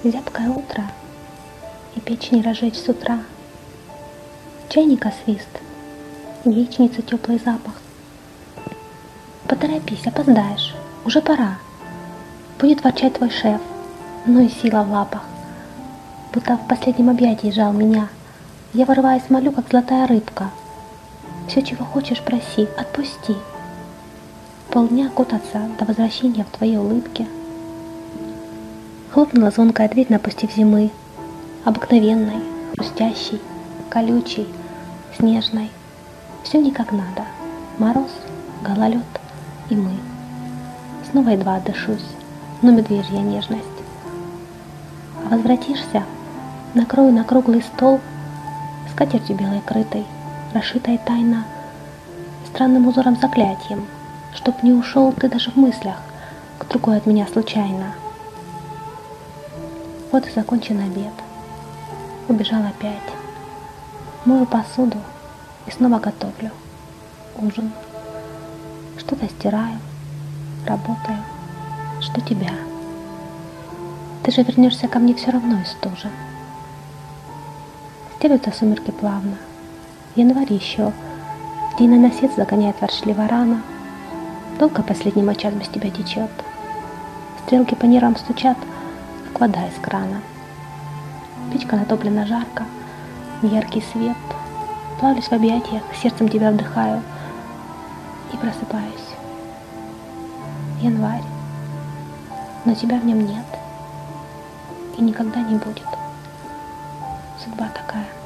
Зябкое утро, и печь не разжечь с утра. Чайника свист, яичницы теплый запах. Поторопись, опоздаешь, уже пора. Будет ворчать твой шеф, но и сила в лапах. Будто в последнем объятии жал меня. Я вырываясь молю, как золотая рыбка. Все, чего хочешь, проси, отпусти. Полдня кутаться до возвращения в твоей улыбке. Хлопнула звонкая дверь, напустив зимы, обыкновенной, хрустящей, колючей, снежной. Все не как надо. Мороз, гололед и мы. Снова едва отдышусь, но медвежья нежность. А возвратишься, накрою на круглый стол скатертью белой крытой, расшитой тайно странным узором заклятием, чтоб не ушел ты даже в мыслях к другой от меня случайно. Вот и закончен обед. Убежал опять. Мою посуду и снова готовлю ужин. Что-то стираю, работаю, жду тебя. Ты же вернешься ко мне все равно из стужи. Стелются сумерки плавно. Январь еще. День наносец загоняет ворчливо рано. Долго последний мой час без тебя течет. Стрелки по нервам стучат, как вода из крана. Печка натоплена жарко, яркий свет. Плавлюсь в объятиях, сердцем тебя вдыхаю и просыпаюсь. Январь, но тебя в нем нет и никогда не будет. Судьба такая.